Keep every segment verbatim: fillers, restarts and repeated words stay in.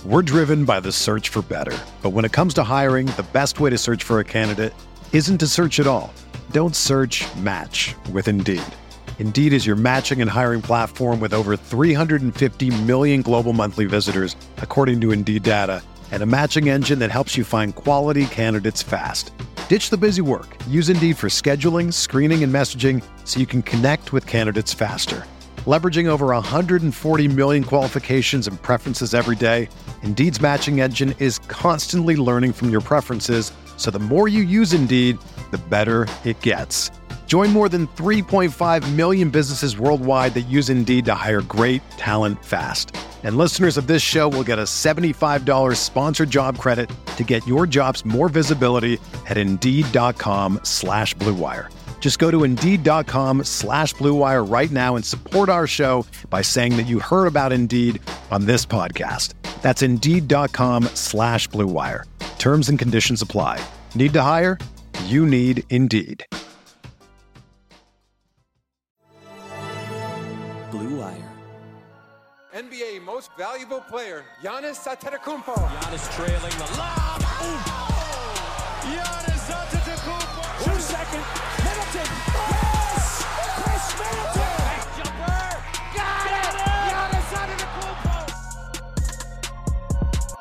We're driven by the search for better. But when it comes to hiring, the best way to search for a candidate isn't to search at all. Don't search, match with Indeed. Indeed is your matching and hiring platform with over three hundred fifty million global monthly visitors, according to Indeed data, and a matching engine that helps you find quality candidates fast. Ditch the busy work. Use Indeed for scheduling, screening, and messaging so you can connect with candidates faster. Leveraging over one hundred forty million qualifications and preferences every day, Indeed's matching engine is constantly learning from your preferences, so the more you use Indeed, the better it gets. Join more than three point five million businesses worldwide that use Indeed to hire great talent fast. And listeners of this show will get a seventy-five dollars sponsored job credit to get your jobs more visibility at Indeed.com slash Blue Wire. Just go to Indeed.com slash Blue Wire right now and support our show by saying that you heard about Indeed on this podcast. That's Indeed.com slash Blue Wire. Terms and conditions apply. Need to hire? You need Indeed. Blue Wire. N B A Most Valuable Player, Giannis Antetokounmpo. Giannis trailing the lob. Ooh. Giannis Antetokounmpo. Two second. Middleton. Yes! Chris Middleton. Back jumper. Got it! Giannis Antetokounmpo.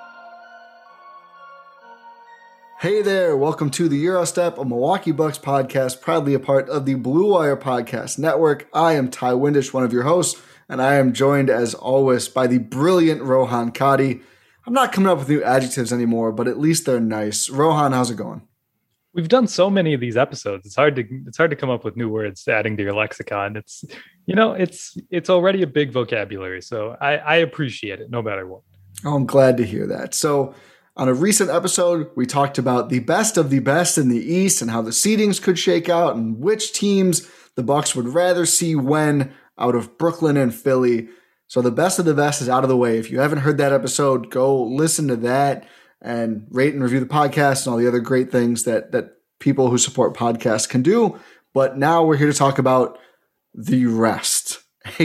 Hey there, welcome to the Eurostep, a Milwaukee Bucks podcast, proudly a part of the Blue Wire Podcast Network. I am Ty Windish, one of your hosts, and I am joined, as always, by the brilliant Rohan Kadi. I'm not coming up with new adjectives anymore, but at least they're nice. Rohan, how's it going? We've done so many of these episodes. It's hard to it's hard to come up with new words adding to your lexicon. It's you know it's it's already a big vocabulary, so I, I appreciate it no matter what. Oh, I'm glad to hear that. So, on a recent episode, we talked about the best of the best in the East and how the seedings could shake out and which teams the Bucks would rather see when out of Brooklyn and Philly. So the best of the best is out of the way. If you haven't heard that episode, go listen to that and rate and review the podcast and all the other great things that that people who support podcasts can do. But now we're here to talk about the rest,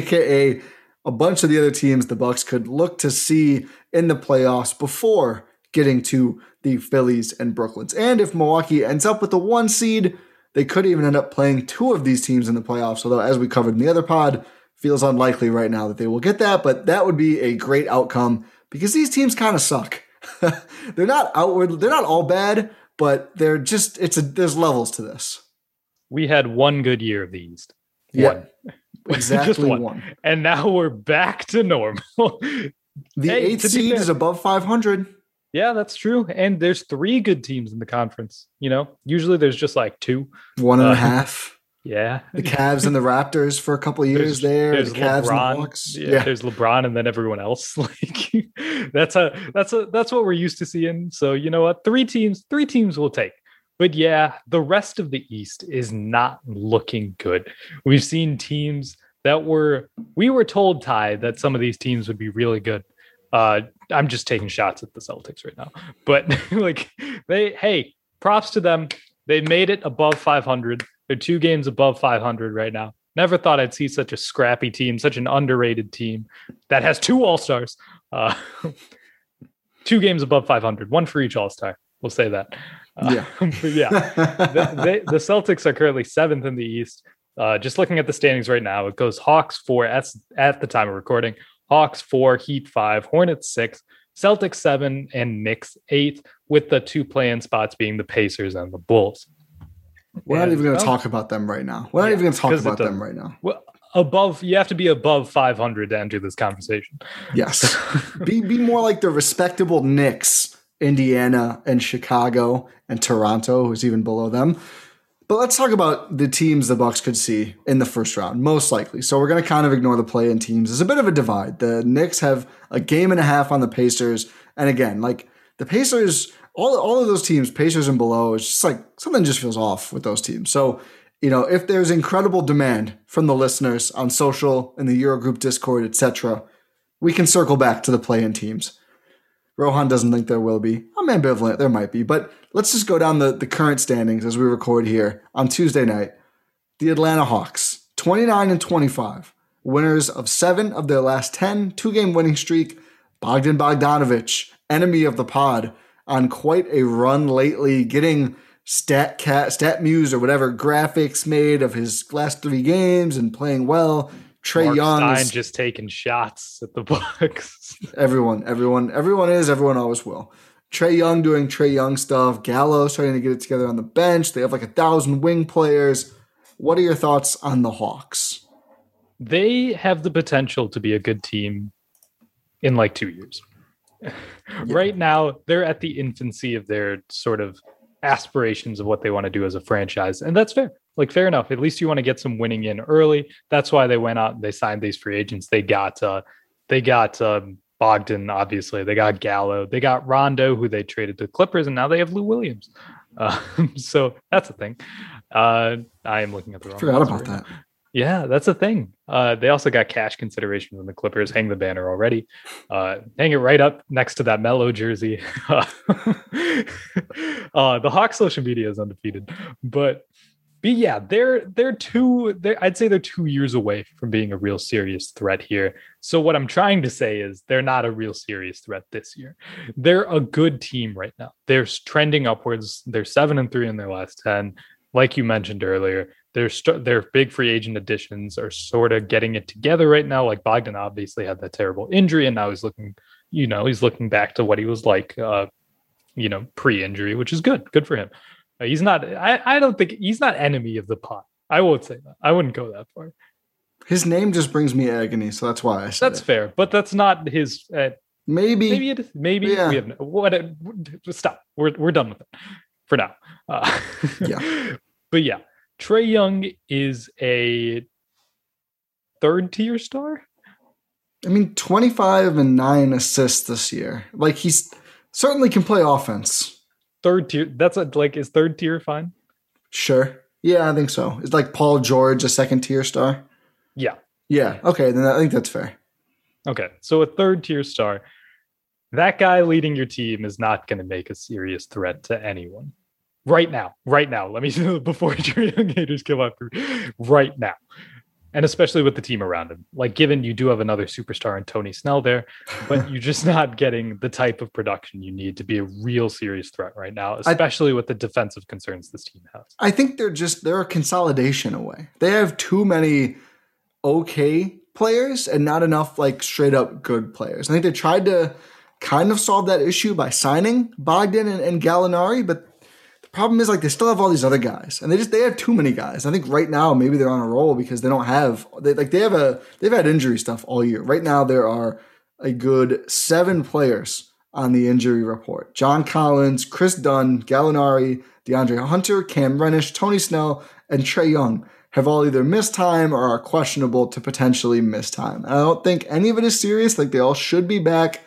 aka a bunch of the other teams the Bucks could look to see in the playoffs before getting to the Phillies and Brooklyns. And if Milwaukee ends up with the one seed, they could even end up playing two of these teams in the playoffs, although as we covered in the other pod, feels unlikely right now that they will get that, but that would be a great outcome because these teams kind of suck. They're not outward, they're not all bad, but they're just, it's a, there's levels to this. We had one good year of the East. Yeah, one. Exactly Just one. one. And now we're back to normal. The Hey, eighth to be seed fair- is above five hundred. Yeah, that's true. And there's three good teams in the conference. You know, usually there's just like two. One and Uh, a half. Yeah. The Cavs and the Raptors for a couple of years There's- there. There's The Cavs LeBron. and the Bucks. Yeah, Yeah. there's LeBron and then everyone else. Like that's a that's a that's what we're used to seeing. So you know what? Three teams, three teams will take. But yeah, the rest of the East is not looking good. We've seen teams that were we were told, Ty, that some of these teams would be really good. Uh, I'm just taking shots at the Celtics right now, but like they, hey, props to them. They made it above five hundred. They're two games above five hundred right now. Never thought I'd see such a scrappy team, such an underrated team that has two All-Stars, uh, two games above five hundred, one for each All-Star. We'll say that. Uh, Yeah. but yeah, the, they, the Celtics are currently seventh in the East. Uh, just looking at the standings right now, it goes Hawks four at, at the time of recording. Hawks four, Heat five, Hornets six, Celtics seven, and Knicks eighth, with the two play-in spots being the Pacers and the Bulls. We're And, not even going to well, talk about them right now. We're not yeah, even going to talk 'cause it about them doesn't- right now. Well, above, you have to be above five hundred to enter this conversation. Yes. be be more like the respectable Knicks, Indiana and Chicago and Toronto, who's even below them. But let's talk about the teams the Bucks could see in the first round, most likely. So we're going to kind of ignore the play-in teams. There's a bit of a divide. The Knicks have a game and a half on the Pacers. And again, like the Pacers, all, all of those teams, Pacers and below, it's just like something just feels off with those teams. So, you know, if there's incredible demand from the listeners on social, in the Eurogroup Discord, et cetera, we can circle back to the play-in teams. Rohan doesn't think there will be. I'm ambivalent. There might be. But let's just go down the, the current standings as we record here on Tuesday night. The Atlanta Hawks, twenty-nine and twenty-five. Winners of seven of their last ten. Two-game winning streak. Bogdan Bogdanovic, enemy of the pod, on quite a run lately, getting stat cat, stat muse or whatever graphics made of his last three games and playing well. Trae Mark Young Stein is, just taking shots at the Bucks. everyone, everyone, everyone is, everyone always will. Trae Young doing Trae Young stuff. Gallo starting to get it together on the bench. They have like a thousand wing players. What are your thoughts on the Hawks? They have the potential to be a good team in like two years. Yeah. Right now, they're at the infancy of their sort of aspirations of what they want to do as a franchise. And that's fair. Like, fair enough. At least you want to get some winning in early. That's why they went out and they signed these free agents. They got, uh, they got um, Bogdan, obviously. They got Gallo. They got Rondo, who they traded to the Clippers, and now they have Lou Williams. Uh, so that's a thing. Uh, I am looking at the wrong. Forgot about that. Yeah, that's a thing. Uh, they also got cash consideration from the Clippers. Hang the banner already. Uh, hang it right up next to that Melo jersey. uh, the Hawks social media is undefeated, but but yeah, they're they're two. They're, I'd say they're two years away from being a real serious threat here. So what I'm trying to say is they're not a real serious threat this year. They're a good team right now. They're trending upwards. They're seven and three in their last ten. Like you mentioned earlier, their st- their big free agent additions are sort of getting it together right now. Like Bogdan obviously had that terrible injury, and now he's looking, you know, he's looking back to what he was like, uh, you know, pre-injury, which is good. Good for him. Uh, he's not. I, I don't think he's not enemy of the pot. I won't say that. I wouldn't go that far. His name just brings me agony, so that's why I said that's it. fair, but that's not his. Uh, maybe, maybe it is. Maybe yeah. we have no, what. Stop. We're we're done with it for now. Uh, yeah, but yeah. Trae Young is a third tier star. I mean, twenty-five and nine assists this year. Like, he's certainly can play offense. Third tier. That's a, like, is third tier fine? Sure. Yeah, I think so. It's like Paul George, a second tier star. Yeah. Yeah. Okay. Then I think that's fair. Okay. So a third tier star, that guy leading your team is not going to make a serious threat to anyone. Right now, right now, let me before Trae Young haters come up through right now. And especially with the team around him. Like, given you do have another superstar in Tony Snell there, but you're just not getting the type of production you need to be a real serious threat right now, especially I, with the defensive concerns this team has. I think they're just, they're a consolidation away. They have too many okay players and not enough like straight up good players. I think they tried to kind of solve that issue by signing Bogdan and, and Gallinari, but the problem is, like, they still have all these other guys, and they just they have too many guys. I think right now maybe they're on a roll because they don't have they like they have a they've had injury stuff all year. Right now there are a good seven players on the injury report: John Collins, Chris Dunn, Gallinari, DeAndre Hunter, Cam Reddish, Tony Snell, and Trae Young have all either missed time or are questionable to potentially miss time. And I don't think any of it is serious. Like, they all should be back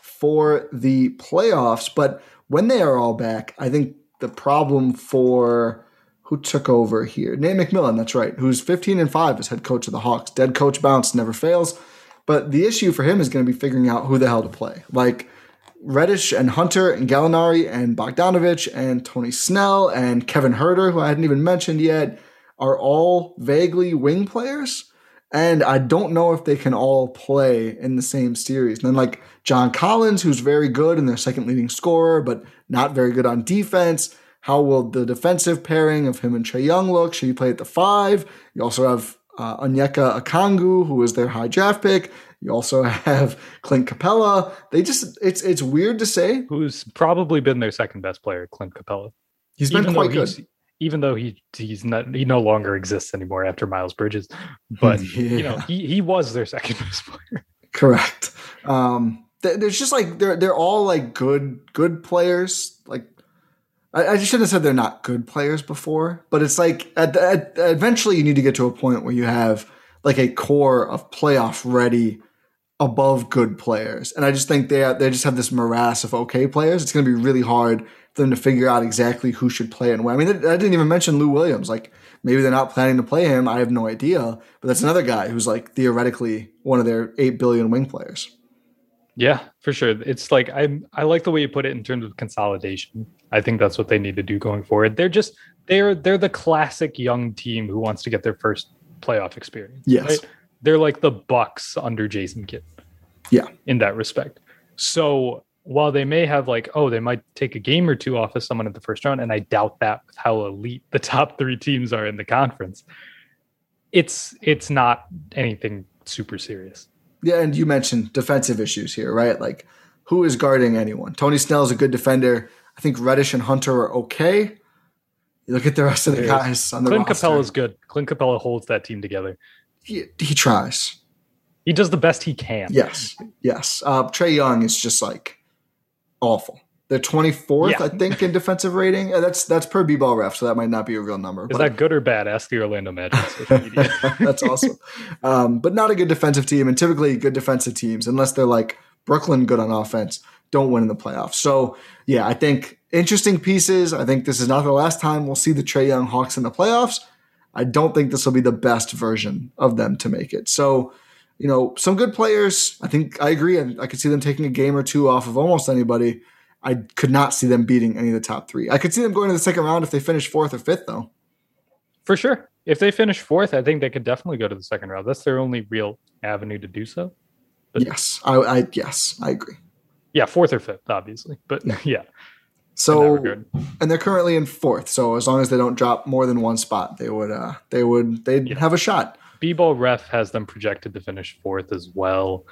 for the playoffs, but when they are all back, I think the problem for who took over here, Nate McMillan, that's right, who's fifteen and five as head coach of the Hawks. Dead coach bounce never fails. But the issue for him is going to be figuring out who the hell to play. Like Reddish and Hunter and Gallinari and Bogdanovic and Tony Snell and Kevin Huerter, who I hadn't even mentioned yet, are all vaguely wing players. And I don't know if they can all play in the same series. And then like John Collins, who's very good and their second leading scorer, but not very good on defense. How will the defensive pairing of him and Trae Young look? Should he play at the five? You also have uh, Onyeka Okongwu, who is their high draft pick. You also have Clint Capella. They just, it's it's weird to say. Who's probably been their second best player, Clint Capella. He's been Even quite good. Even though he he's not he no longer exists anymore after Miles Bridges, but yeah. you know he he was their second best player. Correct. Um, th- there's just like they're they're all like good good players. Like I, I shouldn't have said they're not good players before, but it's like at, at, eventually you need to get to a point where you have like a core of playoff ready above good players, and I just think they they just have this morass of okay players. It's going to be really hard for them to figure out exactly who should play and when. I mean, I didn't even mention Lou Williams. Like, maybe they're not planning to play him. I have no idea. But that's another guy who's, like, theoretically one of their eight billion wing players. Yeah, for sure. It's like, I I like the way you put it in terms of consolidation. I think that's what they need to do going forward. They're just, they're they're the classic young team who wants to get their first playoff experience. Yes. Right? They're like the Bucks under Jason Kidd. Yeah. In that respect. So while they may have like, oh, they might take a game or two off of someone in the first round, and I doubt that with how elite the top three teams are in the conference, it's it's not anything super serious. Yeah, and you mentioned defensive issues here, right? Like, who is guarding anyone? Tony Snell is a good defender. I think Reddish and Hunter are okay. You look at the rest of the guys on the Clint roster. Capella is good. Clint Capella holds that team together. He, he tries. He does the best he can. Yes, yes. Uh, Trae Young is just like awful. They're twenty-fourth, Yeah. I think, in defensive rating. Uh, That's that's per B-ball ref, so that might not be a real number. Is but that good or bad? Ask the Orlando Magic social media. That's awesome. Um, but not a good defensive team, and typically good defensive teams, unless they're like Brooklyn good on offense, don't win in the playoffs. So, yeah, I think interesting pieces. I think this is not the last time we'll see the Trae Young Hawks in the playoffs. I don't think this will be the best version of them to make it. So, you know, some good players. I think I agree. I, I could see them taking a game or two off of almost anybody. I could not see them beating any of the top three. I could see them going to the second round if they finish fourth or fifth, though. For sure. If they finish fourth, I think they could definitely go to the second round. That's their only real avenue to do so. But yes, I, I yes, I agree. Yeah, fourth or fifth, obviously. But yeah. So, regard. And they're currently in fourth. So as long as they don't drop more than one spot, they would uh, they would they'd Yeah. have a shot. B-Ball Ref has them projected to finish fourth as well.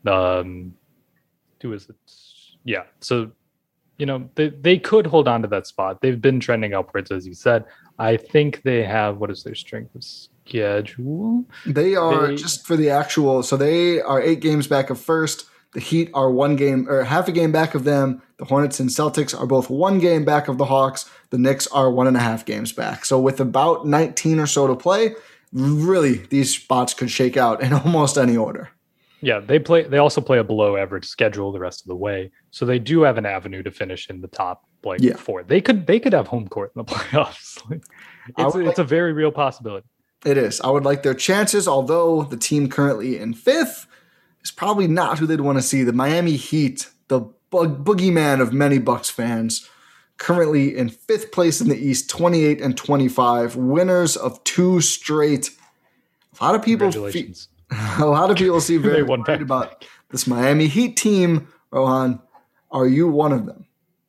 Um, who is it? Yeah. So, you know, they, they could hold on to that spot. They've been trending upwards, as you said. I think they have, what is their strength of schedule? They are They- just for the actual. So they are eight games back of first. The Heat are one game or half a game back of them. The Hornets and Celtics are both one game back of the Hawks. The Knicks are one and a half games back. So with about nineteen or so to play, really these spots could shake out in almost any order. Yeah, they play. They also play a below average schedule the rest of the way, so they do have an avenue to finish in the top like Yeah. four. They could they could have home court in the playoffs. Like, I it's would a, it's a very real possibility. It is. I would like their chances, although the team currently in fifth is probably not who they'd want to see. The Miami Heat, the bug, boogeyman of many Bucks fans, currently in fifth place in the East, twenty-eight and twenty-five, winners of two straight. A lot of people, fe- Congratulations. a lot of people seem very They won worried back. about this Miami Heat team. Rohan, are you one of them?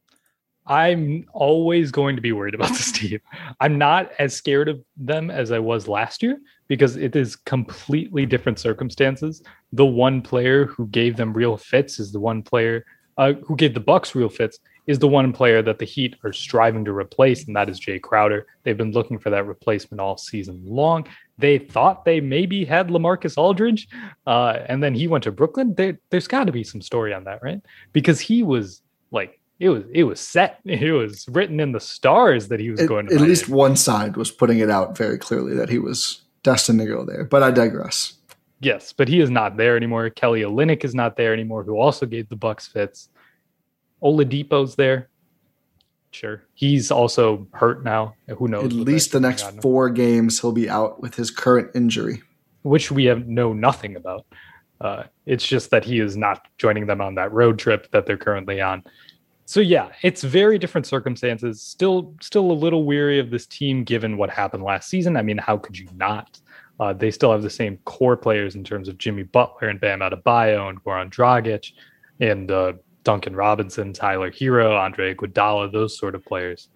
I'm always going to be worried about this team. I'm not as scared of them as I was last year because it is completely different circumstances. The one player who gave them real fits is the one player uh, who gave the Bucks real fits is the one player that the Heat are striving to replace, and that is Jay Crowder. They've been looking for that replacement all season long. They thought they maybe had LaMarcus Aldridge, uh, and then he went to Brooklyn. There, there's got to be some story on that, right? Because he was like, It was it was set. It was written in the stars that he was At, going to at Miami. least one side was putting it out very clearly that he was destined to go there. But I digress. Yes, but he is not there anymore. Kelly Olynyk is not there anymore, who also gave the Bucks fits. Oladipo's there. Sure. He's also hurt now. Who knows? At what's least the actually next going on. four games he'll be out with his current injury. Which we have know nothing about. Uh, it's just that he is not joining them on that road trip that they're currently on. So yeah, it's very different circumstances. Still, still a little weary of this team given what happened last season. I mean, how could you not? Uh, they still have the same core players in terms of Jimmy Butler and Bam Adebayo and Goran Dragic and uh, Duncan Robinson, Tyler Hero, Andre Iguodala, those sort of players.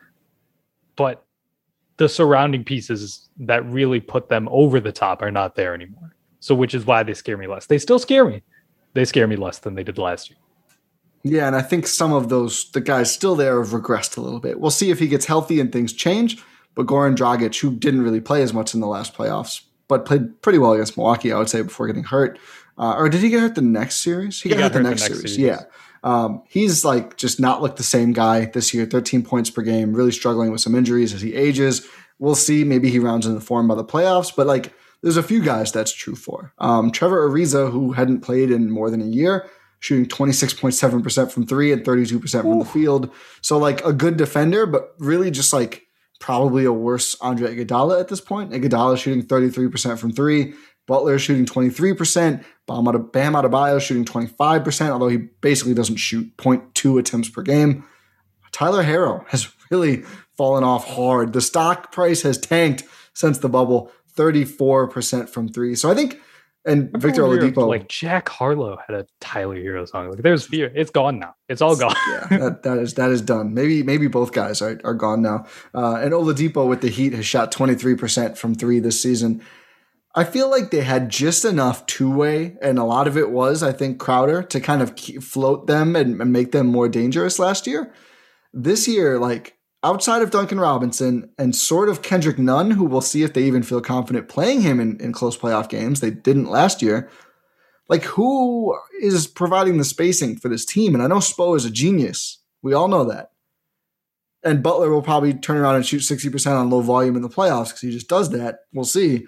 But the surrounding pieces that really put them over the top are not there anymore. So, which is why they scare me less. They still scare me. They scare me less than they did last year. Yeah, and I think some of those, the guys still there have regressed a little bit. We'll see if he gets healthy and things change. But Goran Dragic, who didn't really play as much in the last playoffs, but played pretty well against Milwaukee, I would say, before getting hurt. Uh, or did he get hurt the next series? He, He got, got hurt the hurt the next, next series. series. Yeah. Um, he's like just not looked the same guy this year, thirteen points per game, really struggling with some injuries as he ages. We'll see. Maybe he rounds into form by the playoffs, but like there's a few guys that's true for. Um, Trevor Ariza, who hadn't played in more than a year, shooting twenty-six point seven percent from three and thirty-two percent from the field. So like a good defender, but really just like probably a worse Andre Iguodala at this point. Iguodala shooting thirty-three percent from three. Butler shooting twenty-three percent. Bam Adebayo shooting twenty-five percent, although he basically doesn't shoot zero point two attempts per game. Tyler Hero has really fallen off hard. The stock price has tanked since the bubble, thirty-four percent from three. So I think And Remember Victor when we were, Oladipo, like Jack Harlow had a Tyler Hero song. Like there's fear. It's gone now. It's all gone. yeah, that, that is that is done. Maybe maybe both guys are, are gone now. Uh, and Oladipo with the Heat has shot twenty-three percent from three this season. I feel like they had just enough two-way, and a lot of it was, I think, Crowder to kind of keep, float them and, and make them more dangerous last year. This year, like outside of Duncan Robinson and sort of Kendrick Nunn, who we'll see if they even feel confident playing him in, in close playoff games. They didn't last year. Like, who is providing the spacing for this team? And I know Spo is a genius. We all know that. And Butler will probably turn around and shoot sixty percent on low volume in the playoffs because he just does that. We'll see.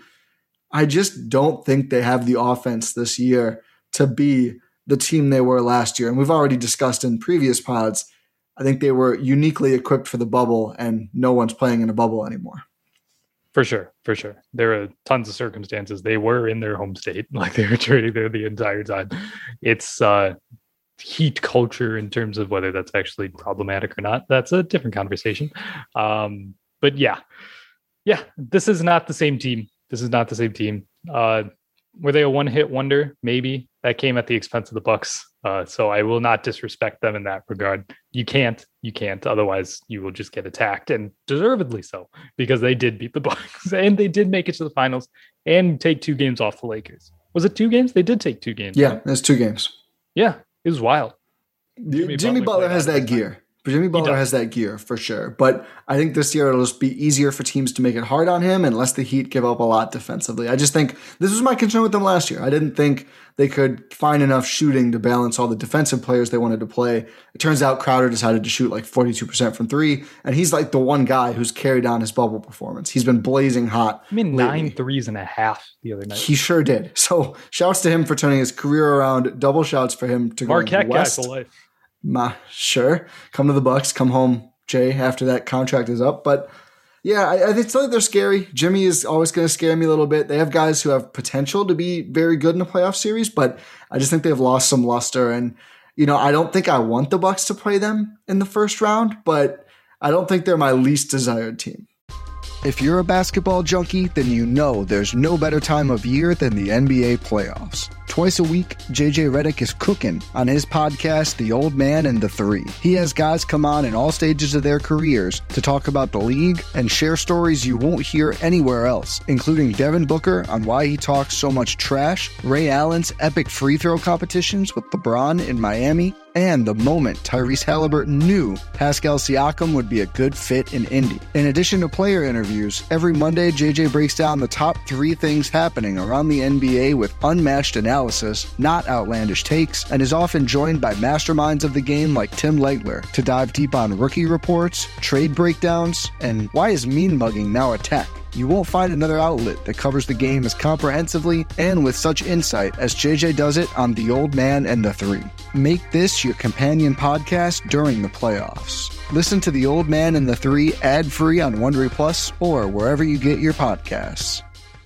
I just don't think they have the offense this year to be the team they were last year. And we've already discussed in previous pods, I think they were uniquely equipped for the bubble, and no one's playing in a bubble anymore. For sure, for sure. There are tons of circumstances. They were in their home state, like they were training there the entire time. It's uh, Heat culture in terms of whether that's actually problematic or not. That's a different conversation. Um, but yeah, yeah, this is not the same team. This is not the same team. Uh, were they a one-hit wonder? Maybe. That came at the expense of the Bucks. Uh, so I will not disrespect them in that regard. You can't. You can't. Otherwise, you will just get attacked, and deservedly so, because they did beat the Bucks, and they did make it to the finals and take two games off the Lakers. Was it two games? They did take two games. Yeah, there's two games. Yeah, it was wild. Jimmy, Jimmy Butler, Butler has that gear. Jimmy Butler has that gear for sure. But I think this year it'll just be easier for teams to make it hard on him unless the Heat give up a lot defensively. I just think this was my concern with them last year. I didn't think they could find enough shooting to balance all the defensive players they wanted to play. It turns out Crowder decided to shoot like forty-two percent from three, and he's like the one guy who's carried on his bubble performance. He's been blazing hot. I mean, lately. nine threes and a half the other night. He sure did. So shouts to him for turning his career around. Double shouts for him to go Marquette west. guy for life. Ma, sure. Come to the Bucks, come home, Jay, after that contract is up. But yeah, I, I still think they're scary. Jimmy is always going to scare me a little bit. They have guys who have potential to be very good in a playoff series, but I just think they've lost some luster. And, you know, I don't think I want the Bucks to play them in the first round, but I don't think they're my least desired team. If you're a basketball junkie, then you know there's no better time of year than the N B A playoffs. Twice a week, J J Redick is cooking on his podcast, The Old Man and the Three. He has guys come on in all stages of their careers to talk about the league and share stories you won't hear anywhere else, including Devin Booker on why he talks so much trash, Ray Allen's epic free throw competitions with LeBron in Miami, and the moment Tyrese Halliburton knew Pascal Siakam would be a good fit in Indy. In addition to player interviews, every Monday J J breaks down the top three things happening around the N B A with unmatched analysis, not outlandish takes, and is often joined by masterminds of the game like Tim Legler to dive deep on rookie reports, trade breakdowns, and why is mean mugging now a tech? You won't find another outlet that covers the game as comprehensively and with such insight as J J does it on The Old Man and the Three. Make this your companion podcast during the playoffs. Listen to The Old Man and the Three ad-free on Wondery Plus or wherever you get your podcasts.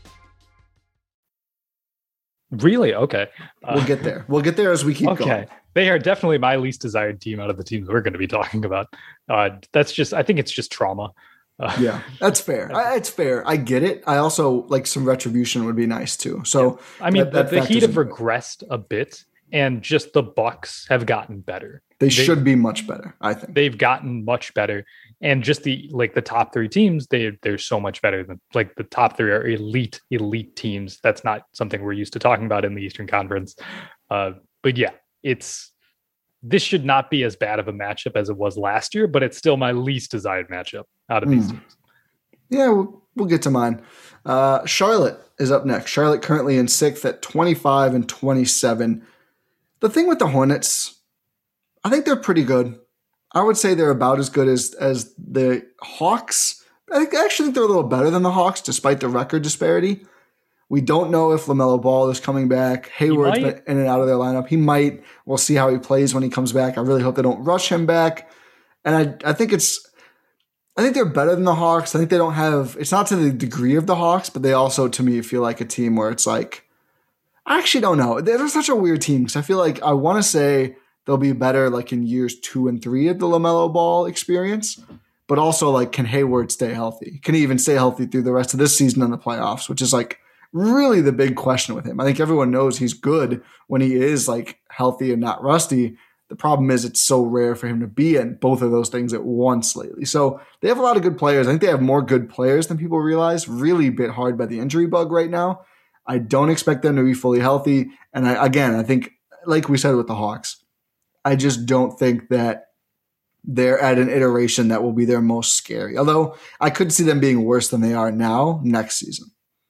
Really? Okay. Uh, We'll get there. We'll get there as we keep okay. going. They are definitely my least desired team out of the teams we're going to be talking about. Uh, that's just, I think it's just trauma. Uh, Yeah, that's fair. I, it's fair. I get it. I also like some retribution would be nice too. So I mean, that- that the, the Heat factors have into it. regressed a bit, and just the Bucks have gotten better. They should be much better, I think. They've gotten much better, and just the like the top three teams, they they're so much better than like the top three are elite elite teams. That's not something we're used to talking about in the Eastern Conference. Uh, but yeah, it's this should not be as bad of a matchup as it was last year, but it's still my least desired matchup out of these Mm. teams. Yeah, we'll, we'll get to mine. Uh, Charlotte is up next. Charlotte currently in sixth at twenty-five and twenty-seven. The thing with the Hornets, I think they're pretty good. I would say they're about as good as as the Hawks. I think I actually think they're a little better than the Hawks, despite the record disparity. We don't know if LaMelo Ball is coming back. Hayward's been in and out of their lineup. He might. We'll see how he plays when he comes back. I really hope they don't rush him back. And I, I think it's, I think they're better than the Hawks. I think they don't have, it's not to the degree of the Hawks, but they also, to me, feel like a team where it's like, I actually don't know. They're such a weird team because I feel like I want to say they'll be better like in years two and three of the LaMelo Ball experience. But also, like, can Hayward stay healthy? Can he even stay healthy through the rest of this season in the playoffs, which is like really the big question with him. I think everyone knows he's good when he is like healthy and not rusty. The problem is it's so rare for him to be in both of those things at once lately. So they have a lot of good players. I think they have more good players than people realize. Really bit hard by the injury bug right now. I don't expect them to be fully healthy. And I, again, I think, like we said with the Hawks, I just don't think that they're at an iteration that will be their most scary. Although I could see them being worse than they are now next season.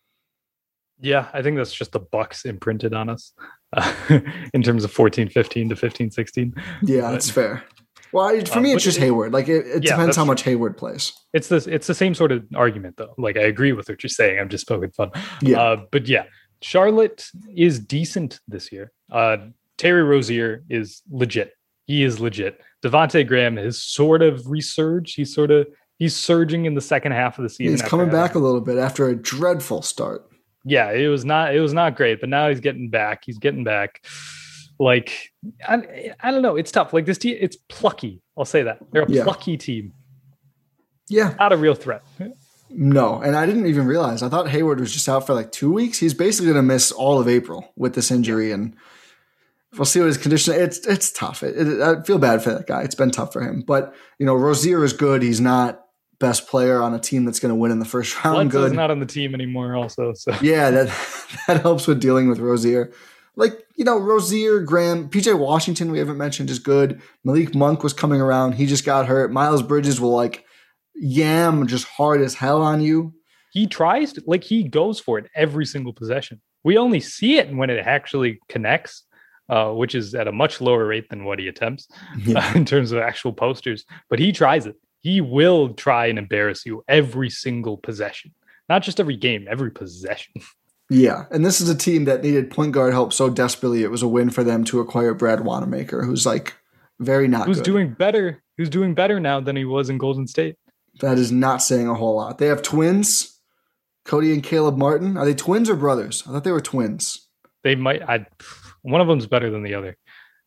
Yeah, I think that's just the Bucks imprinted on us uh, in terms of fourteen fifteen to fifteen sixteen. Yeah, but, that's fair. Well, I, for uh, me, it's just it, Hayward. Like it, it yeah, depends how true. much Hayward plays. It's this. It's the same sort of argument, though. Like I agree with what you're saying. I'm just poking fun. Yeah, uh, but yeah, Charlotte is decent this year. Uh, Terry Rozier is legit. He is legit. Devontae Graham has sort of resurged. He's sort of he's surging in the second half of the season. He's coming back a little bit after a dreadful start. Yeah, it was not it was not great, but now he's getting back. He's getting back. Like I, I don't know. It's tough. Like this team, it's plucky. I'll say that they're a yeah. plucky team. Yeah, not a real threat. No, and I didn't even realize. I thought Hayward was just out for like two weeks. He's basically going to miss all of April with this injury, and we'll see what his condition. It's it's tough. It, it, I feel bad for that guy. It's been tough for him. But you know, Rozier is good. He's not best player on a team that's going to win in the first round. Bledsoe's good. Not on the team anymore. Also, so yeah, that that helps with dealing with Rozier. Like you know, Rozier, Graham, P J Washington. We haven't mentioned is good. Malik Monk was coming around. He just got hurt. Miles Bridges will like yam just hard as hell on you. He tries to, like he goes for it every single possession. We only see it when it actually connects, uh, which is at a much lower rate than what he attempts yeah. uh, in terms of actual posters. But he tries it. He will try and embarrass you every single possession, not just every game, every possession. Yeah, and this is a team that needed point guard help so desperately. It was a win for them to acquire Brad Wanamaker, who's like very not who's good. doing better. Who's doing better now than he was in Golden State. That is not saying a whole lot. They have twins, Cody and Caleb Martin. Are they twins or brothers? I thought they were twins. They might. I one of them's better than the other.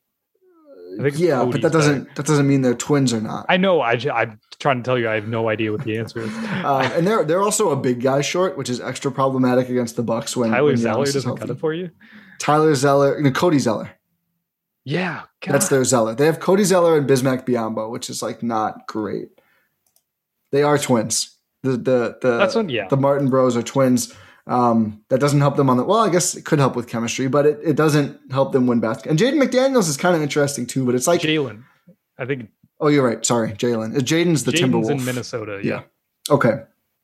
I think yeah, Cody's but that doesn't better. that doesn't mean they're twins or not. I know. I, I'm trying to tell you, I have no idea what the answer is. uh, and they're they're also a big guy short, which is extra problematic against the Bucks when Tyler when Zeller Giannis is doesn't cut healthy. it for you. Tyler Zeller, no, Cody Zeller. Yeah, God. That's their Zeller. They have Cody Zeller and Bismack Biyombo, which is like not great. They are twins. The the the That's one, yeah. the Martin Bros are twins. Um, that doesn't help them on the well. I guess it could help with chemistry, but it, it doesn't help them win basketball. And Jaden McDaniels is kind of interesting too. But it's like Jalen. I think. Oh, you're right. Sorry, Jalen. Jaden's the Jaden's Timberwolf in Minnesota. Yeah. yeah. Okay.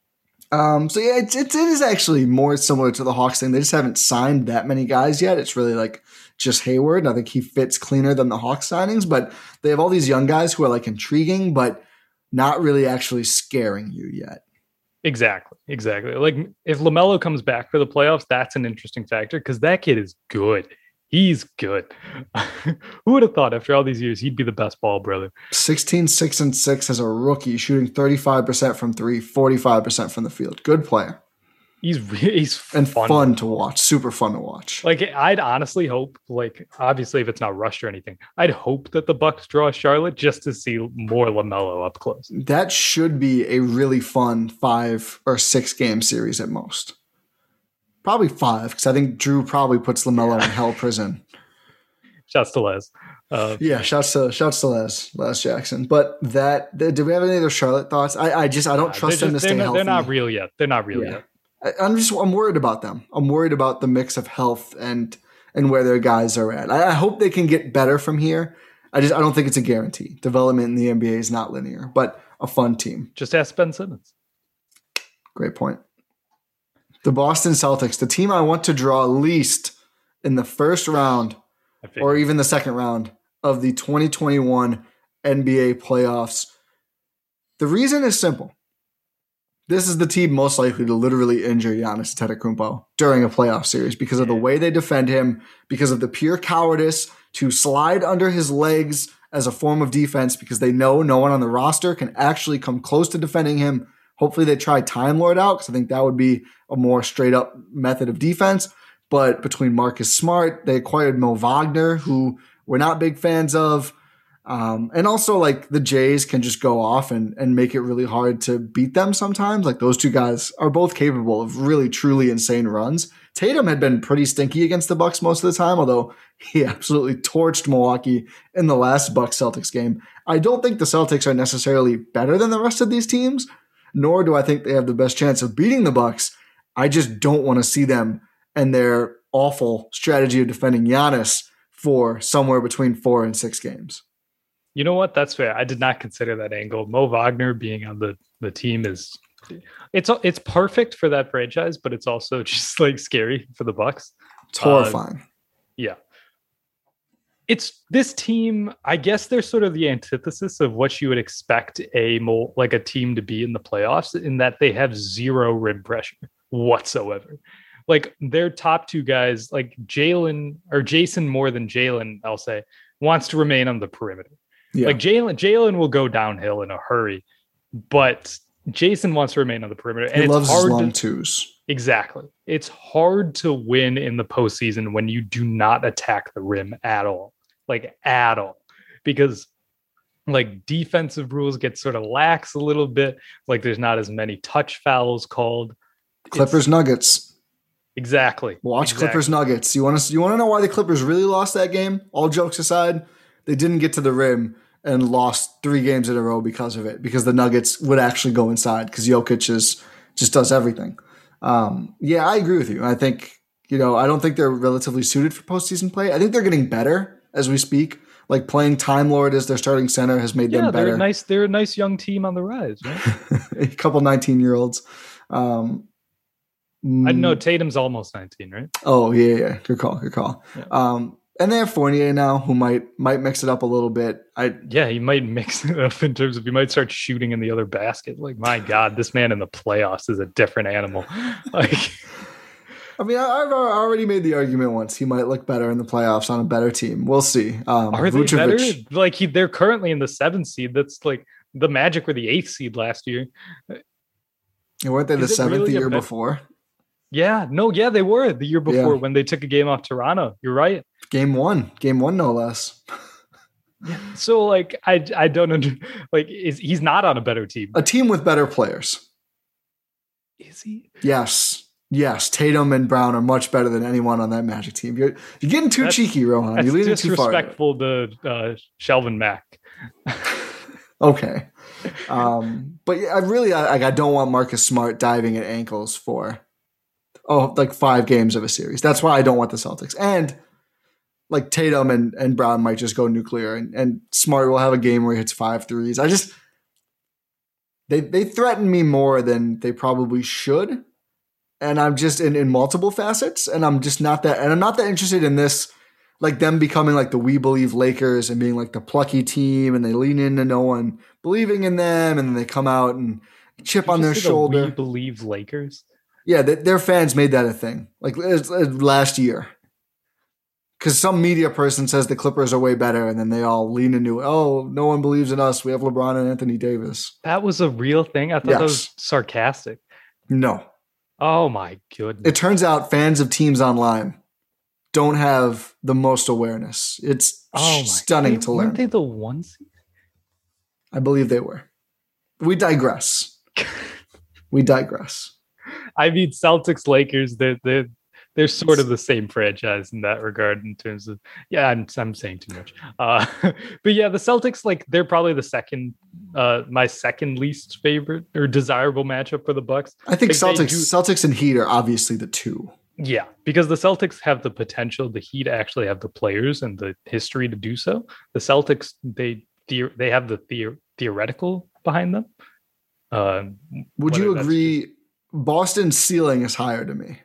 Um, so yeah, it's, it's it is actually more similar to the Hawks thing. They just haven't signed that many guys yet. It's really like just Hayward. I think he fits cleaner than the Hawks signings, but they have all these young guys who are like intriguing, but not really actually scaring you yet. Exactly. Exactly. Like if LaMelo comes back for the playoffs, that's an interesting factor because that kid is good. He's good. Who would have thought after all these years he'd be the best ball brother? sixteen, six, and six as a rookie, shooting thirty-five percent from three, forty-five percent from the field. Good player. He's really, he's and fun. fun to watch. Super fun to watch. Like I'd honestly hope, like obviously if it's not rushed or anything, I'd hope that the Bucks draw Charlotte just to see more LaMelo up close. That should be a really fun five or six game series at most. Probably five, because I think Drew probably puts LaMelo in hell prison. Shouts to Les. Uh, yeah, shouts to shouts to Les, Les Jackson. But that, the, do we have any other Charlotte thoughts? I, I just I don't uh, trust just, them to stay not, healthy. They're not real yet. They're not real Yeah. yet. I, I'm just I'm worried about them. I'm worried about the mix of health and and where their guys are at. I, I hope they can get better from here. I just I don't think it's a guarantee. Development in the N B A is not linear, but a fun team. Just ask Ben Simmons. Great point. The Boston Celtics, the team I want to draw least in the first round or even the second round of the twenty twenty-one N B A playoffs. The reason is simple. This is the team most likely to literally injure Giannis Antetokounmpo during a playoff series because of the way they defend him, because of the pure cowardice to slide under his legs as a form of defense because they know no one on the roster can actually come close to defending him. Hopefully they try Time Lord out because I think that would be a more straight up method of defense. But between Marcus Smart, they acquired Mo Wagner, who we're not big fans of. Um, and also, like, the Jays can just go off and, and make it really hard to beat them sometimes. Like, those two guys are both capable of really, truly insane runs. Tatum had been pretty stinky against the Bucks most of the time, although he absolutely torched Milwaukee in the last Bucks-Celtics game. I don't think the Celtics are necessarily better than the rest of these teams, nor do I think they have the best chance of beating the Bucks. I just don't want to see them and their awful strategy of defending Giannis for somewhere between four and six games. You know what? That's fair. I did not consider that angle. Mo Wagner being on the, the team is it's it's perfect for that franchise, but it's also just like scary for the Bucks. It's horrifying. Uh, yeah. It's this team. I guess they're sort of the antithesis of what you would expect a mo like a team to be in the playoffs, in that they have zero rim pressure whatsoever. Like their top two guys, like Jalen or Jason more than Jalen, I'll say, wants to remain on the perimeter. Yeah. Like Jalen, Jalen will go downhill in a hurry, but Jason wants to remain on the perimeter. And he it's loves hard his long to, twos. Exactly. It's hard to win in the postseason when you do not attack the rim at all, like at all, because like defensive rules get sort of lax a little bit. Like there's not as many touch fouls called. Clippers it's, Nuggets. Exactly. Watch exactly. Clippers Nuggets. You want to you want to know why the Clippers really lost that game? All jokes aside, they didn't get to the rim and lost three games in a row because of it, because the Nuggets would actually go inside because Jokic is, just does everything. Um, yeah, I agree with you. I think, you know, I don't think they're relatively suited for postseason play. I think they're getting better as we speak. Like playing Time Lord as their starting center has made yeah, them better. They're nice. They're a nice young team on the rise. Right? A couple nineteen-year-olds. Um, I know Tatum's almost nineteen, right? Oh, yeah, yeah. Good call, good call. Yeah. Um, And they have Fournier now, who might might mix it up a little bit. I yeah, he might mix it up in terms of he might start shooting in the other basket. Like, my God, this man in the playoffs is a different animal. Like, I mean, I, I've already made the argument once. He might look better in the playoffs on a better team. We'll see. Um, are they Vucevic, better? Like, he, they're currently in the seventh seed. That's like the Magic were the eighth seed last year. Weren't they the seventh really the year better? before? Yeah, no, yeah, they were the year before Yeah. when they took a game off Toronto. You're right. Game one, game one, no less. So, like, I, I don't under, like, is he's not on a better team? A team with better players. Is he? Yes, yes. Tatum and Brown are much better than anyone on that Magic team. You're you're getting too That's- cheeky, Rohan. That's You're leaning too far. disrespectful to uh, Shelvin Mack. Okay. Um, but yeah, I really, I, I don't want Marcus Smart diving at ankles for, oh, like five games of a series. That's why I don't want the Celtics. And like Tatum and, and Brown might just go nuclear, and, and Smart will have a game where he hits five threes. I just, they, they threaten me more than they probably should. And I'm just in, in multiple facets, and I'm just not that, and I'm not that interested in this, like them becoming like the We Believe Lakers and being like the plucky team, and they lean into no one believing in them, and then they come out and chip Did on you their say the shoulder. We Believe Lakers. Yeah, th- their fans made that a thing, like it's- it's last year. Because some media person says the Clippers are way better, and then they all lean into, oh, no one believes in us. We have LeBron and Anthony Davis. That was a real thing. I thought that was Yes. sarcastic. No. Oh my goodness! It turns out fans of teams online don't have the most awareness. It's oh my, stunning they, to learn. Weren't they the one seed? I believe they were. We digress. we digress. I mean, Celtics, Lakers. They're they're they're sort of the same franchise in that regard. In terms of yeah, I'm I'm saying too much. Uh, but yeah, the Celtics, like they're probably the second, uh, my second least favorite or desirable matchup for the Bucks. I think Like, they Celtics, do- Celtics and Heat are obviously the two. Yeah, because the Celtics have the potential. The Heat actually have the players and the history to do so. The Celtics, they the, they have the, the theoretical behind them. Uh, Would whether you that's agree? just- Boston's ceiling is higher to me.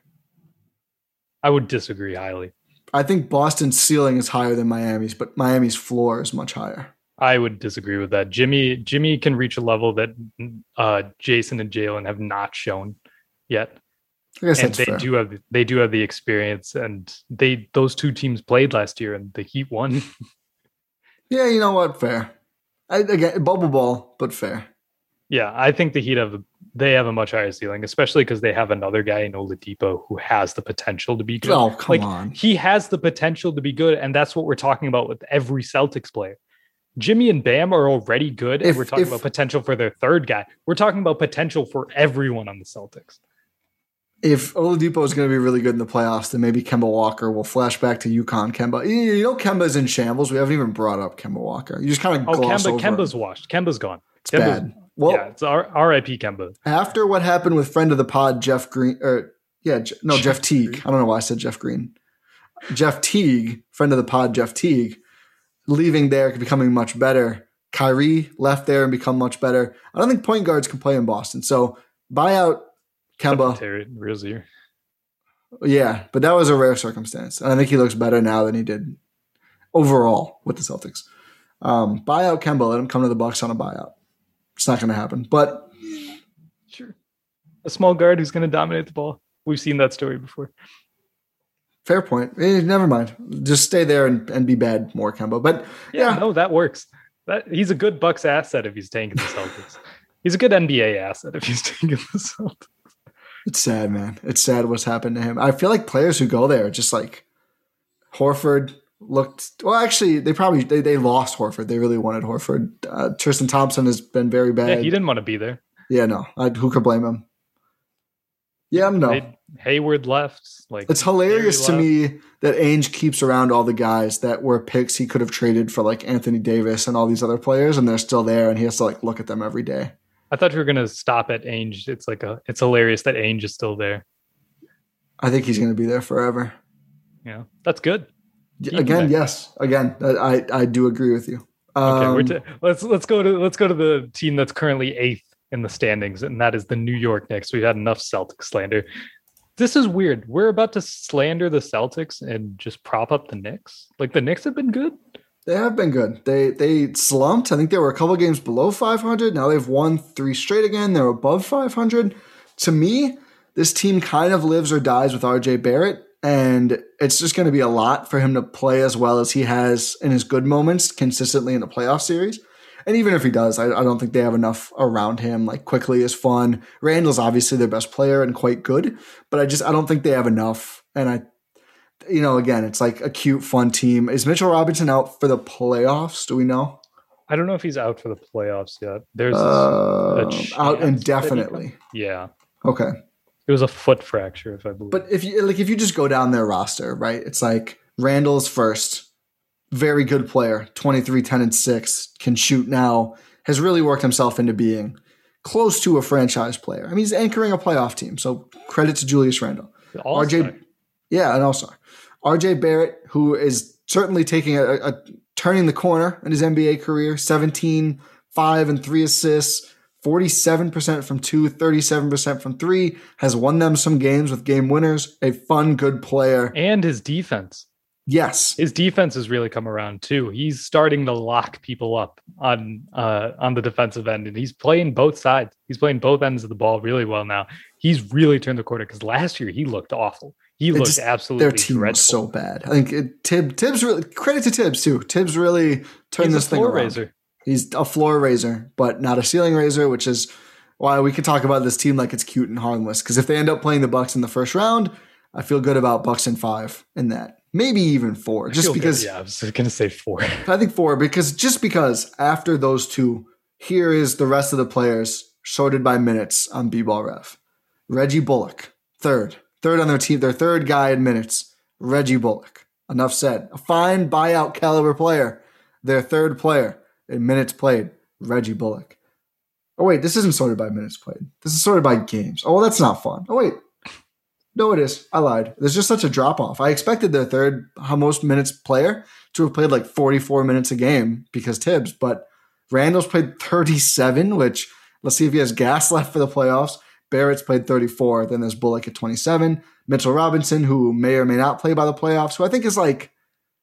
I would disagree highly. I think Boston's ceiling is higher than Miami's, but Miami's floor is much higher. I would disagree with that. Jimmy Jimmy can reach a level that uh, Jason and Jalen have not shown yet. I guess And that's they fair. do have they do have the experience, and they those two teams played last year, and the Heat won. Yeah, you know what? Fair. I, again, bubble ball, but fair. Yeah, I think the Heat have they have a much higher ceiling, especially because they have another guy in Oladipo who has the potential to be good. Oh, come like, on. He has the potential to be good, and that's what we're talking about with every Celtics player. Jimmy and Bam are already good, and If- we're talking if- about potential for their third guy. We're talking about potential for everyone on the Celtics. If Oladipo is going to be really good in the playoffs, then maybe Kemba Walker will flash back to UConn. Kemba, you you know, Kemba's in shambles. We haven't even brought up Kemba Walker. You just kind of Oh, gloss Kemba, over Kemba's him. washed. Kemba's gone. It's Kemba's, bad. Well, yeah, it's R- R.I.P. Kemba. after what happened with friend of the pod, Jeff Green, or yeah, Je- no, Jeff Teague. I don't know why I said Jeff Green. Jeff Teague, friend of the pod, Jeff Teague, leaving there, becoming much better. Kyrie left there and become much better. I don't think point guards can play in Boston. So buy out Kemba. Terry Rozier. Yeah, but that was a rare circumstance. And I think he looks better now than he did overall with the Celtics. Um, buy out Kemba. Let him come to the Bucks on a buyout. It's not going to happen. But Sure. A small guard who's going to dominate the ball. We've seen that story before. fair point. Eh, never mind. Just stay there and, and be bad more, Kemba. But Yeah, yeah, no, that works. That he's a good Bucks asset if he's taking the Celtics. He's a good N B A asset if he's taking the Celtics. it's sad, man. It's sad what's happened to him. I feel like players who go there, just like Horford looked, well, actually, they probably, they, they lost Horford. They really wanted Horford. Uh, Tristan Thompson has been very bad. Yeah, he didn't want to be there. Yeah, no. I, who could blame him? Yeah, no. They, Hayward left. Like It's hilarious to Terry left. me that Ainge keeps around all the guys that were picks he could have traded for like Anthony Davis and all these other players, and they're still there, and he has to like look at them every day. I thought you were gonna stop at Ainge. It's like a. It's hilarious that Ainge is still there. I think he's going to be there forever. You know, that's good. Y- Keep him Again, there. yes. Again, I I, I do agree with you. Okay, Um, we're t- let's let's go to let's go to the team that's currently eighth in the standings, and that is the New York Knicks. We've had enough Celtics slander. This is weird. We're about to slander the Celtics and just prop up the Knicks. Like the Knicks have been good. They have been good. They they slumped. I think they were a couple games below five hundred. Now they've won three straight again. They're above five hundred. To me, this team kind of lives or dies with R J Barrett, and it's just going to be a lot for him to play as well as he has in his good moments consistently in the playoff series. And even if he does, I, I don't think they have enough around him. Like Quickly is fun. Randall's obviously their best player and quite good, but I just I don't think they have enough. And I, you know, again, it's like a cute, fun team. Is Mitchell Robinson out for the playoffs? Do we know? I don't know if he's out for the playoffs yet. There's Uh, a chance out that he indefinitely. could- yeah, Okay, it was a foot fracture, if I believe. but if you like, if you just go down their roster, right? It's like Randall's first, very good player, twenty-three, ten, and six, can shoot now, has really worked himself into being close to a franchise player. I mean, he's anchoring a playoff team, so credit to Julius Randle. R J, All-star. yeah, and also R J Barrett, who is certainly taking a, a turning the corner in his N B A career, seventeen, five, and three assists, forty-seven percent from two, thirty-seven percent from three, has won them some games with game winners, a fun, good player. and his defense. Yes. His defense has really come around too. He's starting to lock people up on uh, on the defensive end, and he's playing both sides. He's playing both ends of the ball really well now. He's really turned the corner because last year he looked awful. He It looked just- absolutely Their team dreadful. was so bad. I think it, Tib, Tibbs really, credit to Tibbs too. Tibbs really turned He's this a thing floor around. raiser. He's a floor raiser, but not a ceiling raiser, which is why we can talk about this team like it's cute and harmless. Because if they end up playing the Bucks in the first round, I feel good about Bucks in five in that. Maybe even four, I just feel good. because Yeah, I was going to say four. I think four, because just because after those two, here is the rest of the players sorted by minutes on B-Ball Ref. Reggie Bullock, third. Third on their team, their third guy in minutes. Reggie Bullock. Enough said. A fine buyout caliber player. Their third player in minutes played. Reggie Bullock. Oh, wait, this isn't sorted by minutes played. This is sorted by games. Oh, well, that's not fun. Oh, wait. No, it is. I lied. There's just such a drop off. I expected their third most minutes player to have played like forty-four minutes a game because Tibbs, but Randall's played thirty-seven, which let's see if he has gas left for the playoffs. Barrett's played thirty-four. Then there's Bullock at twenty-seven. Mitchell Robinson, who may or may not play by the playoffs, who I think is like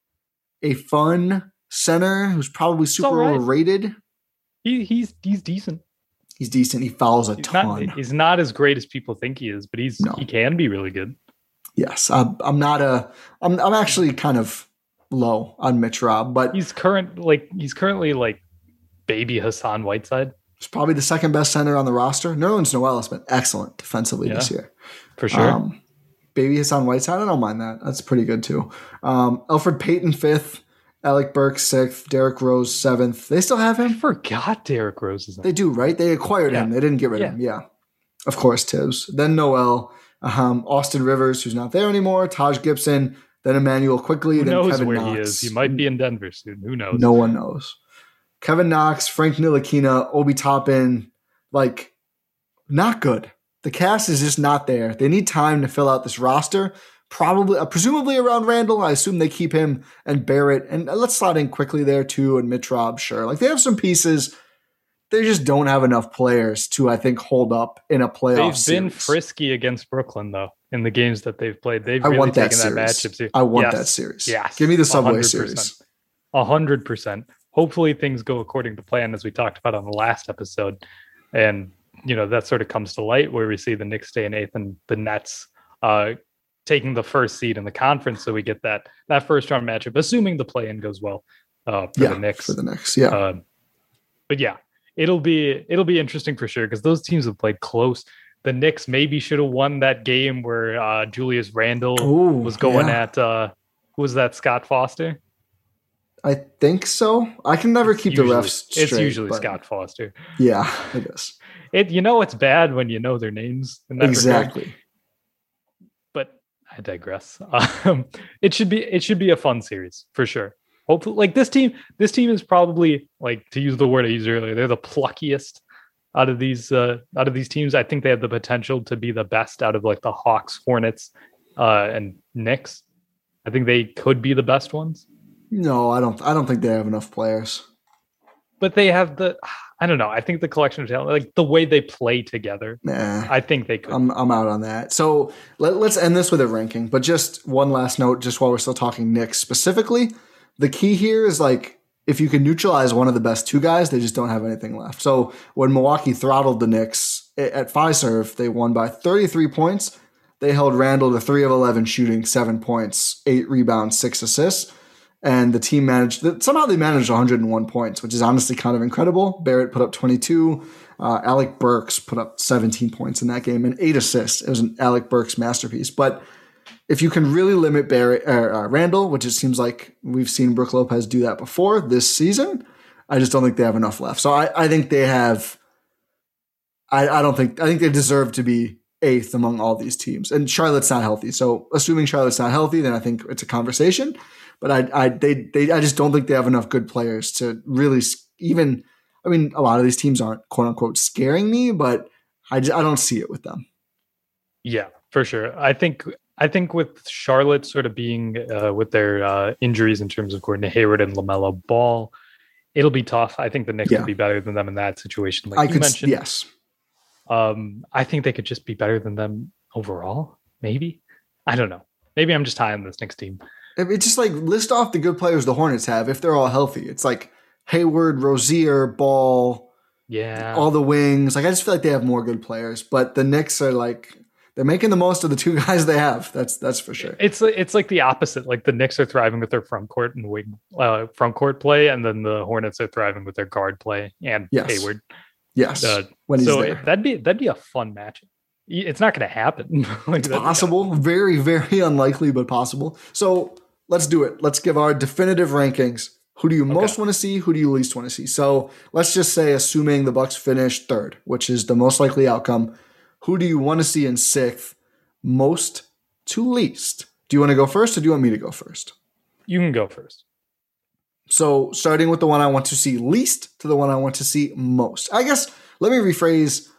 a fun center who's probably super all right. overrated. He, he's he's decent. He's decent. He fouls a He's ton. not, he's not as great as people think he is, but he's No. he can be really good. Yes, I'm, I'm not a. I'm I'm actually kind of low on Mitch Rob, but He's current like he's currently like baby Hassan Whiteside he's probably the second best center on the roster. Nerlens Noel has been excellent defensively this Yeah. year. for sure. Um, baby Hassan Whiteside, I don't mind that. That's pretty good too. Um, Elfrid Payton fifth. Alec Burks sixth, Derrick Rose seventh. They still have I him? forgot Derrick Rose is. They do, right? They acquired Yeah. him. They didn't get rid Yeah. of him. Yeah. Of course, Tibbs. Then Noel, um, Austin Rivers, who's not there anymore, Taj Gibson, then Emmanuel Quickly, Who then knows Kevin where Knox. he is? He might be in Denver soon. Who knows? No one knows. Kevin Knox, Frank Ntilikina, Obi Toppin, like, not good. The cast is just not there. They need time to fill out this roster. Probably, uh, presumably around Randall. I assume they keep him and Barrett, and let's slide in Quickly there too, and Mitch Rob, sure. Like, they have some pieces. They just don't have enough players to, I think, hold up in a playoff They've series. been frisky against Brooklyn though in the games that they've played. They've I really want that taken that series. matchup too. I want Yes. that series. Yes, Give me the Subway one hundred percent. series. A hundred percent. Hopefully things go according to plan, as we talked about on the last episode, and you know that sort of comes to light where we see the Knicks stay in eighth and the Nets uh, taking the first seed in the conference. So we get that that first round matchup, assuming the play-in goes well uh, for Yeah, the Knicks. for the Knicks. Yeah. Uh, but yeah, it'll be it'll be interesting for sure because those teams have played close. The Knicks maybe should have won that game where uh, Julius Randle Ooh, was going yeah. at uh, who was that? Scott Foster. I think so. I can never keep Usually- the refs straight. It's usually but Scott Foster. Yeah, it is. It you know it's bad when you know their names. In that regard. Exactly. But I digress. Um, it should be it should be a fun series for sure. Hopefully, like this team, this team is probably, like, to use the word I used earlier, they're the pluckiest out of these uh, out of these teams. I think they have the potential to be the best out of like the Hawks, Hornets, uh, and Knicks. I think they could be the best ones. No, I don't. I don't think they have enough players. But they have the, I don't know. I think the collection of talent, like the way they play together, Nah, I think they could. I'm I'm out on that. So let, let's end this with a ranking. But just one last note, just while we're still talking Knicks specifically, the key here is like if you can neutralize one of the best two guys, they just don't have anything left. So when Milwaukee throttled the Knicks at Fiserv, they won by thirty-three points. They held Randall to three of eleven shooting, seven points, eight rebounds, six assists. And the team managed, somehow they managed one hundred one points, which is honestly kind of incredible. Barrett put up twenty-two. Uh, Alec Burks put up seventeen points in that game and eight assists. It was an Alec Burks masterpiece. But if you can really limit Barrett, uh, uh, Randall, which it seems like we've seen Brook Lopez do that before this season, I just don't think they have enough left. So I, I think they have, I, I don't think, I think they deserve to be eighth among all these teams. And Charlotte's not healthy. So assuming Charlotte's not healthy, then I think it's a conversation. But I, I, they, they, I just don't think they have enough good players to really even. I mean, a lot of these teams aren't quote unquote scaring me, but I, just, I don't see it with them. Yeah, for sure. I think, I think with Charlotte sort of being uh, with their uh, injuries in terms of Gordon Hayward and LaMelo Ball, it'll be tough. I think the Knicks Yeah. will be better than them in that situation. Like I you could, mentioned, yes, um, I think they could just be better than them overall. Maybe, I don't know. Maybe I'm just high on this Knicks team. it's just like list off the good players the Hornets have if they're all healthy. It's like Hayward, Rozier, Ball, Yeah, all the wings. Like I just feel like they have more good players, but the Knicks are like they're making the most of the two guys they have. That's that's for sure. It's it's like the opposite. Like the Knicks are thriving with their front court and wing uh, front court play, and then the Hornets are thriving with their guard play and Yes. Hayward. Yes, Uh, when he's so there. it- that'd be that'd be a fun match. It's not going to happen. Like, that'd be- Possible, very, very unlikely, but possible. So let's do it. Let's give our definitive rankings. Who do you most want to see? Who do you least want to see? So let's just say, assuming the Bucks finish third, which is the most likely outcome, who do you want to see in sixth, most to least? Do you want to go first, or do you want me to go first? You can go first. So starting with the one I want to see least to the one I want to see most. I guess let me rephrase.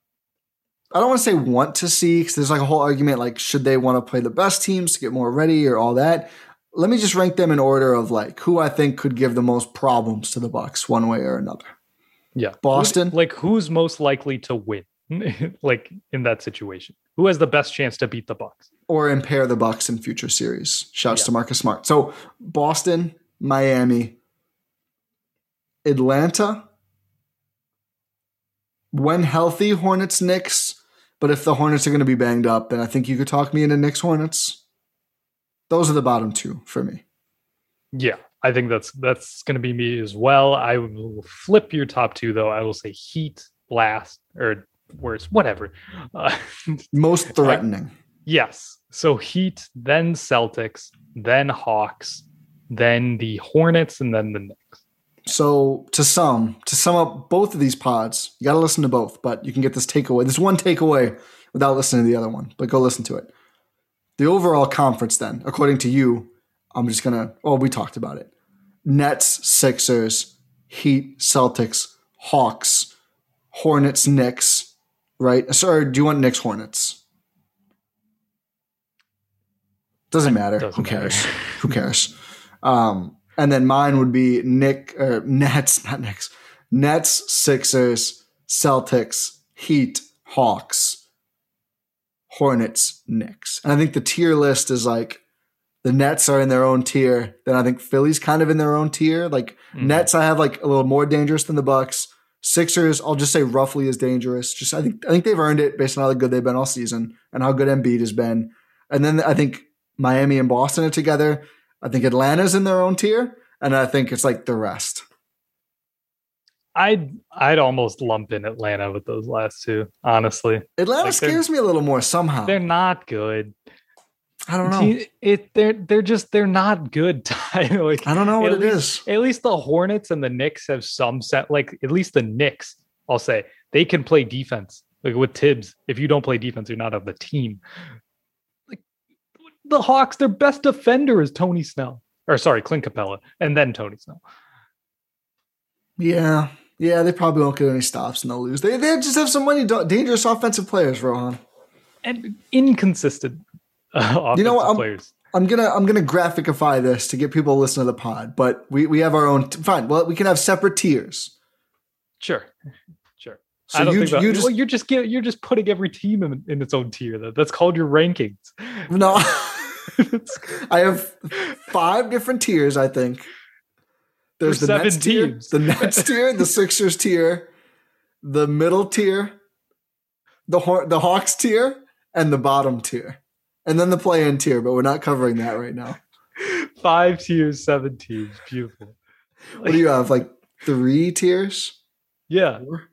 I don't want to say want to see because there's like a whole argument like should they want to play the best teams to get more ready or all that. Let me just rank them in order of like who I think could give the most problems to the Bucks one way or another. Yeah, Boston? Who's- like who's most likely to win? Like in that situation, who has the best chance to beat the Bucks? Or impair the Bucks in future series. Shouts Yeah. to Marcus Smart. So Boston, Miami, Atlanta, when healthy, Hornets, Knicks. But if the Hornets are going to be banged up, then I think you could talk me into Knicks, Hornets. Those are the bottom two for me. Yeah, I think that's that's going to be me as well. I will flip your top two though. I will say Heat last or worse, whatever. Uh, Most threatening. yes. So Heat, then Celtics, then Hawks, then the Hornets, and then the Knicks. So to sum, to sum up both of these pods, you got to listen to both, but you can get this takeaway. There's one takeaway without listening to the other one, but go listen to it. The overall conference then, according to you, I'm just going to, oh, we talked about it. Nets, Sixers, Heat, Celtics, Hawks, Hornets, Knicks, right? Sorry, do you want Knicks, Hornets? Doesn't matter. Doesn't Who cares? matter. Who cares? Um, and then mine would be Nick, uh, Nets, not Knicks, Nets, Sixers, Celtics, Heat, Hawks, Hornets, Knicks. And I think the tier list is like the Nets are in their own tier. Then I think Philly's kind of in their own tier. Like mm. Nets, I have like a little more dangerous than the Bucks. Sixers, I'll just say roughly as dangerous. Just I think I think they've earned it based on how good they've been all season and how good Embiid has been. And then I think Miami and Boston are together. I think Atlanta's in their own tier, and I think it's like the rest. I'd I'd almost lump in Atlanta with those last two, honestly. Atlanta like scares me a little more somehow. They're not good. I don't know. It, it they're they're just they're not good. like, I don't know what it least, is. At least the Hornets and the Knicks have some set. Like at least the Knicks, I'll say they can play defense. Like with Tibbs, if you don't play defense, you're not of the team. Like the Hawks, their best defender is Tony Snell, or sorry, Clint Capella, and then Tony Snell. Yeah, yeah, they probably won't get any stops and they'll lose. They they just have so many dangerous offensive players, Rohan, and inconsistent. Uh, you know what? I'm, players. I'm gonna I'm gonna graphicify this to get people to listen to the pod, but we, we have our own. T- fine, well, we can have separate tiers. Sure, sure. So I don't you, think that, you just well, you're just you're just putting every team in, in its own tier. Though. That's called your rankings. No, I have five different tiers. I think there's the seven Nets tier, teams. the Nets tier, the Sixers tier, the middle tier, the Haw- the Hawks tier, and the bottom tier. And then the play-in tier, but we're not covering that right now. Five tiers, seven teams. Beautiful. What do you have? Like three tiers? Yeah. Four?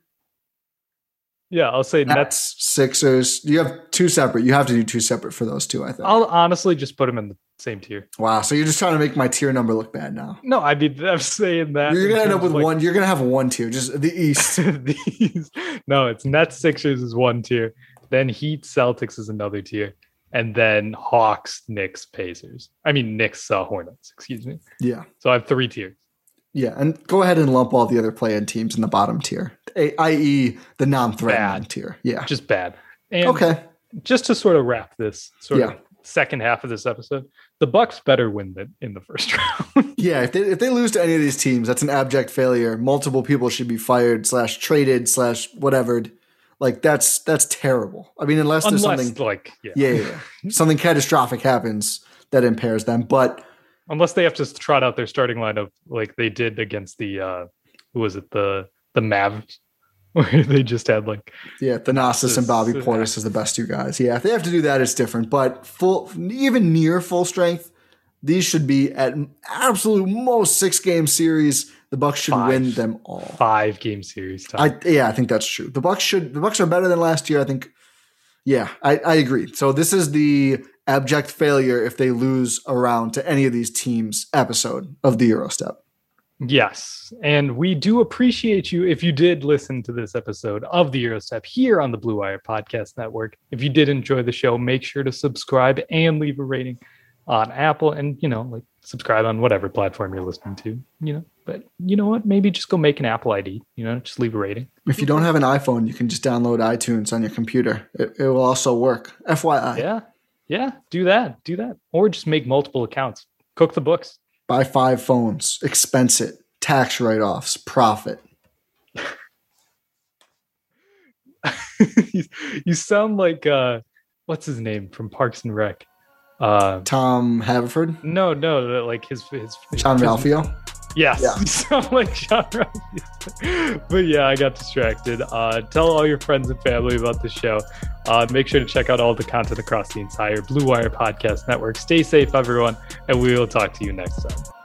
Yeah, I'll say Nets, Nets. Sixers. You have two separate. You have to do two separate for those two, I think. I'll honestly just put them in the same tier. Wow. So you're just trying to make my tier number look bad now. No, I mean, I'm saying that. You're going to end up with like, one. You're going to have one tier, just the East. these, no, it's Nets, Sixers is one tier. Then Heat, Celtics is another tier. And then Hawks, Knicks, Pacers. I mean, Knicks, uh, Hornets, excuse me. Yeah. So I have three tiers. Yeah. And go ahead and lump all the other play-in teams in the bottom tier, that is the non-threatening Bad. tier. Yeah. Just bad. And okay. Just to sort of wrap this sort yeah. of second half of this episode, the Bucks better win than in the first round. yeah. If they, if they lose to any of these teams, that's an abject failure. Multiple people should be fired slash traded slash whatever. Like that's that's terrible. I mean, unless there's unless, something like yeah. Yeah, yeah, yeah. something catastrophic happens that impairs them. But unless they have to trot out their starting lineup like they did against the uh, who was it the the Mavs, where they just had like yeah, Thanasis and Bobby Portis as the best two guys. Yeah, if they have to do that, it's different. But full, even near full strength, these should be at absolute most six game series. The Bucks should five, win them all. Five game series time. I yeah, I think that's true. The Bucks should the Bucks are better than last year. I think. Yeah, I, I agree. So this is the abject failure if they lose a round to any of these teams episode of the Eurostep. Yes, and we do appreciate you if you did listen to this episode of the Eurostep here on the Blue Wire Podcast Network. If you did enjoy the show, make sure to subscribe and leave a rating on Apple, and you know, like subscribe on whatever platform you're listening to. You know, but you know what? Maybe just go make an Apple I D. You know, just leave a rating. If you don't have an iPhone, you can just download iTunes on your computer. It, it will also work. F Y I. Yeah, yeah. Do that. Do that, or just make multiple accounts. Cook the books. Buy five phones. Expense it. Tax write-offs. Profit. You sound like uh, what's his name from Parks and Rec? Uh, Tom Haverford? No, no, like his his, his John his, Ralphio? Yes, yeah. You sound like John Ralphio. But yeah, I got distracted. Uh, tell all your friends and family about the show. Uh, make sure to check out all the content across the entire Blue Wire Podcast Network. Stay safe, everyone, and we will talk to you next time.